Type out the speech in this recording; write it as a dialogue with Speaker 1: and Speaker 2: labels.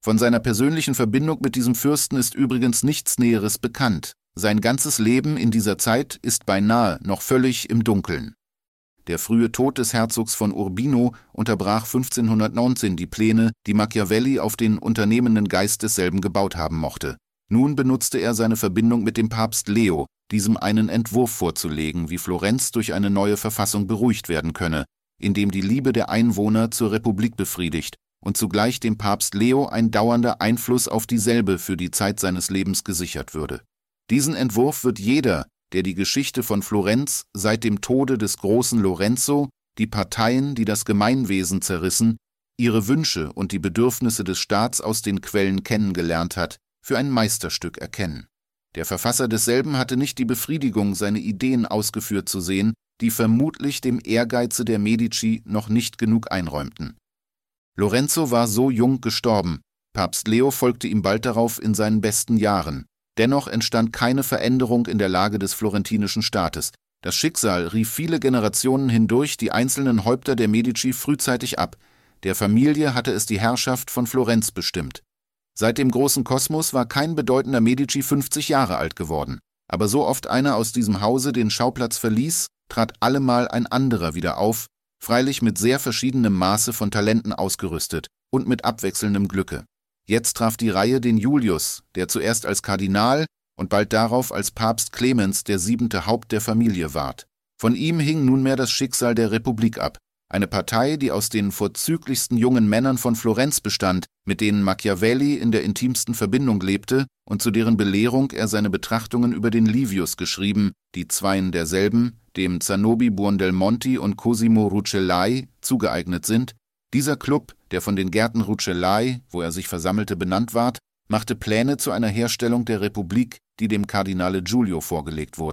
Speaker 1: Von seiner persönlichen Verbindung mit diesem Fürsten ist übrigens nichts Näheres bekannt. Sein ganzes Leben in dieser Zeit ist beinahe noch völlig im Dunkeln. Der frühe Tod des Herzogs von Urbino unterbrach 1519 die Pläne, die Machiavelli auf den unternehmenden Geist desselben gebaut haben mochte. Nun benutzte er seine Verbindung mit dem Papst Leo, diesem einen Entwurf vorzulegen, wie Florenz durch eine neue Verfassung beruhigt werden könne, indem die Liebe der Einwohner zur Republik befriedigt und zugleich dem Papst Leo ein dauernder Einfluss auf dieselbe für die Zeit seines Lebens gesichert würde. Diesen Entwurf wird jeder, der die Geschichte von Florenz seit dem Tode des großen Lorenzo, die Parteien, die das Gemeinwesen zerrissen, ihre Wünsche und die Bedürfnisse des Staats aus den Quellen kennengelernt hat, für ein Meisterstück erkennen. Der Verfasser desselben hatte nicht die Befriedigung, seine Ideen ausgeführt zu sehen, die vermutlich dem Ehrgeize der Medici noch nicht genug einräumten. Lorenzo war so jung gestorben, Papst Leo folgte ihm bald darauf in seinen besten Jahren. Dennoch entstand keine Veränderung in der Lage des florentinischen Staates. Das Schicksal rief viele Generationen hindurch die einzelnen Häupter der Medici frühzeitig ab. Der Familie hatte es die Herrschaft von Florenz bestimmt. Seit dem großen Kosmos war kein bedeutender Medici 50 Jahre alt geworden. Aber so oft einer aus diesem Hause den Schauplatz verließ, trat allemal ein anderer wieder auf, freilich mit sehr verschiedenem Maße von Talenten ausgerüstet und mit abwechselndem Glücke. Jetzt traf die Reihe den Julius, der zuerst als Kardinal und bald darauf als Papst Clemens der 7. Haupt der Familie ward. Von ihm hing nunmehr das Schicksal der Republik ab. Eine Partei, die aus den vorzüglichsten jungen Männern von Florenz bestand, mit denen Machiavelli in der intimsten Verbindung lebte und zu deren Belehrung er seine Betrachtungen über den Livius geschrieben, die zweien derselben, dem Zanobi Buondelmonti und Cosimo Rucellai, zugeeignet sind. Dieser Klub, der von den Gärten Rucellai, wo er sich versammelte, benannt ward, machte Pläne zu einer Herstellung der Republik, die dem Kardinale Giulio vorgelegt wurden.